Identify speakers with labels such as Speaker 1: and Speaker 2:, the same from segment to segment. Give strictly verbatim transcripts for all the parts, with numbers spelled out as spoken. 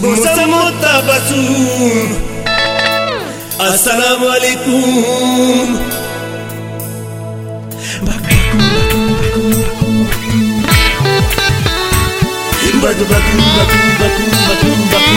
Speaker 1: bosan mutabasum. Assalamualaikum. Baku baku baku baku baku baku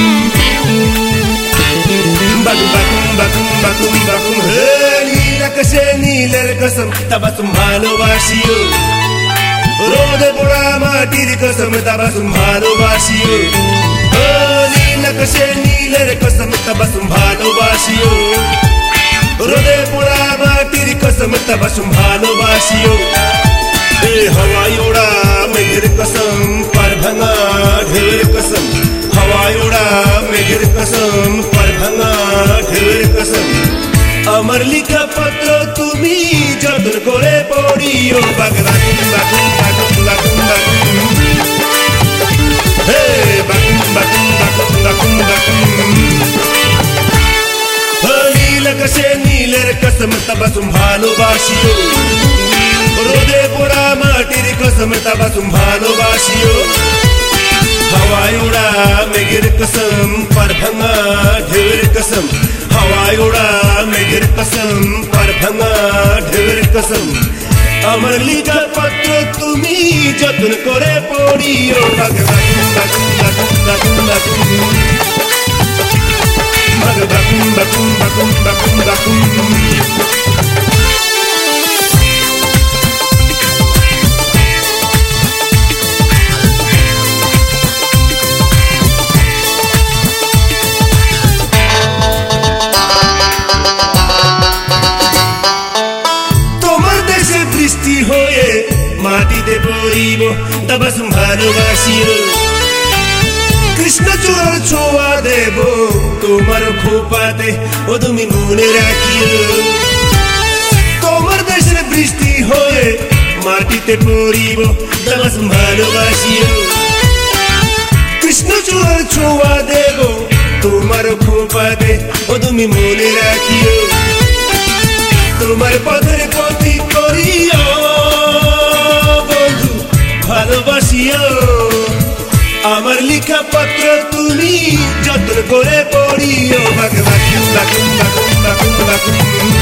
Speaker 1: baku baku baku baku baku নীলা কাশে নীলের কসম তাবাসুম ভালোবাসিও রোদে পোড়া মাটির কসম তাবাসুম ভালোবাসিও নীলা কাশে নীলের কসম তাবাসুম ভালোবাসিও রোদে পোড়া মাটির কসম তাবাসুম ভালোবাসিও ए हवाई उड़ा मेघर कसम पर भंगा ढेर कसम हवाई उड़ा मेघर कसम पर भंगा ढेर कसम अमर लिखा पत्र तुमी जतन करे पड़ियो बागुम बागुम बागुम बागुम बागुम हे बागुम बागुम बागुम बागुम बागुम नील कसे नीलेर कसम तबासुम भालोबासियो रोदे पोड़ा माटिर कसम तबासुम भालोबासियो हवाई उड़ा मेघर कसम पर भंगा ढेर कसम हवाई उड़ा मेघर कसम पर भंगा ढेर कसम अमर लिखा पत्र तुमी जतन करे पड़ियो बागुम बागुम बागुम बागुम बागुम बागुम बागुम बागुम बागुम बागुम মাটিতে পড়িব তাবাসুম ভালোবাসিও কৃষ্ণচূড়ার ছোঁয়া দেব তোমার খোপাতে ও তুমি মনে রাখিও তোমার দেশের বৃষ্টি হয়ে মাটিতে পড়িব তাবাসুম ভালোবাসিও কৃষ্ণচূড়ার ছোঁয়া দেব তোমার খোপাতে ও তুমি মনে রাখিও তোমার পথের পথিক করিও ভালোবাসিও আমার লিখা পত্র তুমি যতন করে পড়িও বাকুম বাকুম বাকুম বাকুম বাকুম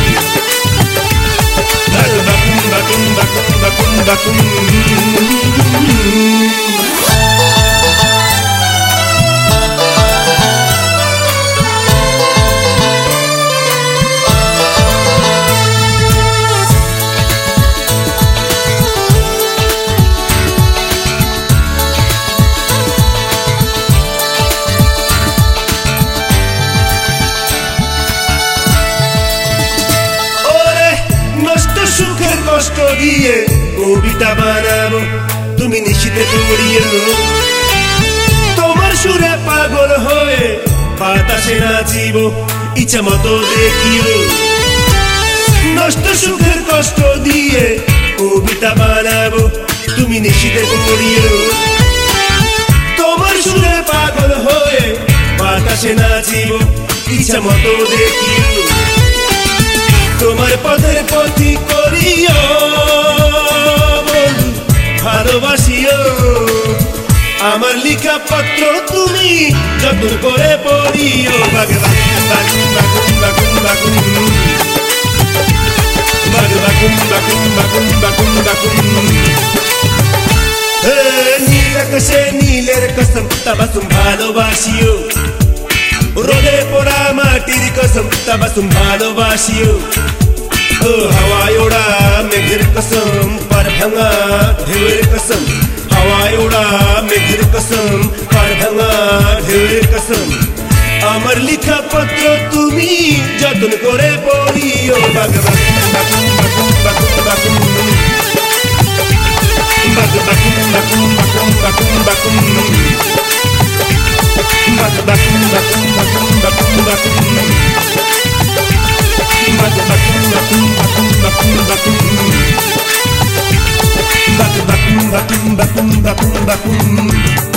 Speaker 1: বাকুম বাকুম বাকুম বাকুম বাকুম কষ্ট দিয়ে কবিতা বানাবো তুমি নিশিতে পড়িও তোমার সুরে পাগল হয়ে বাতাসে নাচিব ইচ্ছা মতো দেখিও নষ্ট সুখের কষ্ট দিয়ে কবিতা বানাবো তুমি নিশিতে পড়িও তোমার সুরে পাগল হয়ে বাতাসে নাচিব ইচ্ছা মতো দেখিও তোমার পথের পথি করিও বন্ধু ভালোবাসিও আমার লিখা পত্র তুমি যতন করে পড়িও বাগুম বাগুম বাগুম বাগুম বাগুম বাগুম বাগুম বাগুম বাগুম বাগুম হে নীল আকাশে নীলের কসম তাবাসুম ভালোবাসিও রোদে পোড়া মাটির কসম তাবাসুম ভালোবাসিও ओ हवाई उड़ा मेघर कसम पर भंगा ढेर कसम हवाई उड़ा मेघर कसम पर भंगा ढेर कसम अमर लिखा पत्र तुमी जतन करे पड़ियो बागुम बागुम बागुम बागुम बागुम बागुम बागुम बागुम बागुम बागुम बागुम बागुम बागुम बागुम बागुम बागुम Bakum bakum bakum bakum bakum bakum bakum bakum bakum bakum bakum